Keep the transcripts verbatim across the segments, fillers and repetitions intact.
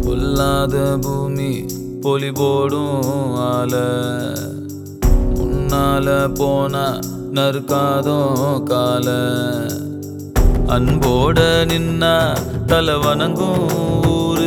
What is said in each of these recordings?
பொல்லாத பூமி பொலி போடும் ஆல முன்னால போனா நறுக்காதோ கால அன்போட நின்னா தலை வணங்கும் ஊரு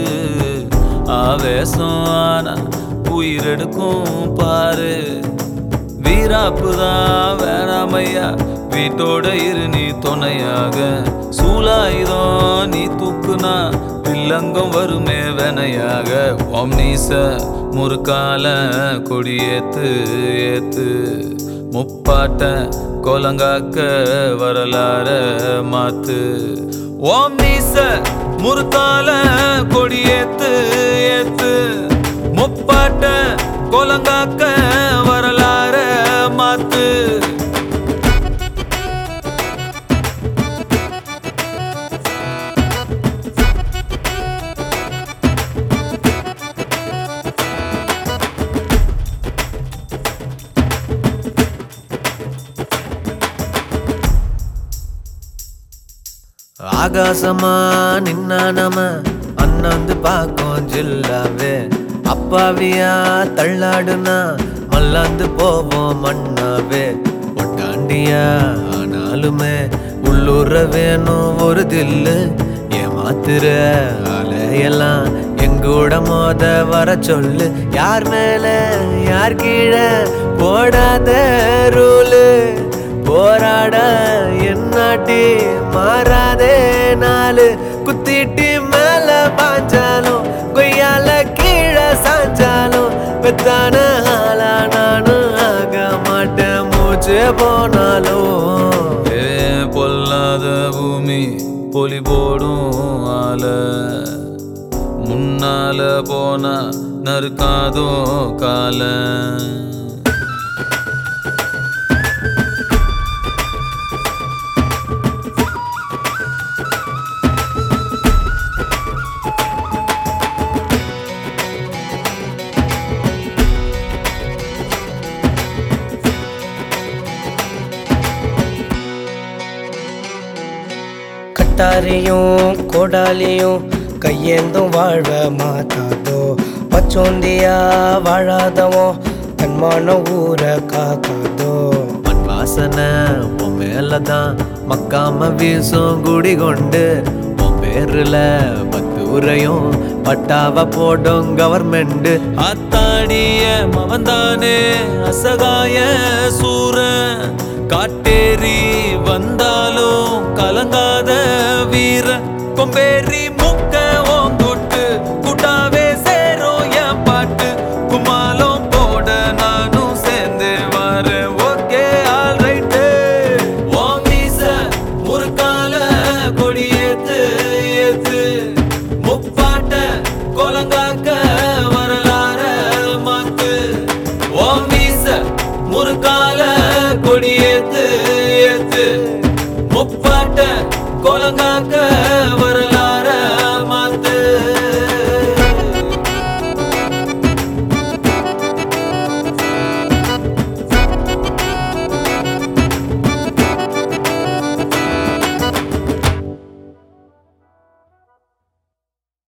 ஆவேசம் ஆனா உயிரெடுக்கும் பாரு வீராப்புதான் வேணாமையா வீட்டோட இரு நீ துணையாக சூலாயுதம் நீ தூக்குனா வில்லங்கம் வருமே வெனையாக ஓம் நீச முறுக்கால கொடியேத்து ஏத்து முப்பாட்ட கோலங்காக்க வரலாற மாத்து ஓம் நீச முறுக்கால கொடியேத்து ஏத்து முப்பாட்ட கோலங்காக்க வரலாற மாத்து ஆகாசமா நின்னா நம அண்ணாந்து பாக்கும் ஜில்லாவே அப்பாவியா தள்ளாடுனா மல்லாந்து போவோம் மண்ணாவே ஒட்டாண்டியா ஆனாலுமே உள்ளூர வேணும் ஒரு தில்லு ஏமாத்துற அலையெல்லாம் எங்கூட மோத வர சொல்லு யார் மேல யார் கீழே போடாத ரூலு போராட என்னாட்டி மாறாதே நாலு குத்திட்டி மேல பாஞ்சாலும் கொய்யால கீழே சாஞ்சாலும் பெத்தான ஆளா நானும் ஆக மாட்டேன் மூச்சு போனாலும் ஏ பொல்லாத பூமி பொலி போடும் ஆல முன்னால போனா நறுக்காதோ கால கட்டாரியும் கோடாலியும் கையேந்தும் வாழ்வ மாத்தாதோ பச்சோந்தியா வாழாதவோ தன்மான ஊரை காக்காதோ மண் வாசனை உன் மேலதான் மக்காம வீசும் குடி கொண்டு உன் பேருல பத்து உரையும் பட்டாவ போடும் கவர்மெண்ட் ஆத்தாடிய மவந்தானே அசகாய சூர காட்டேரி வந்தாலும் கலங்காத வீர கொம்பேரி முக்க ஓங்கொட்டு குட்டாவே சேரும் என் பாட்டு குமாலம் போட நானும் சேர்ந்து வர ஓகே ஆல் ரைட்டு ஓம் வீச முறுக்கால கொடியேத்து ஏத்து முப்பாட்ட கோலங்காக்க வரலாற மாத்து ஓம் வீச முறுக்கால கொடியேத்து ஏத்து முப்பாட்ட கோலங்காக்க வர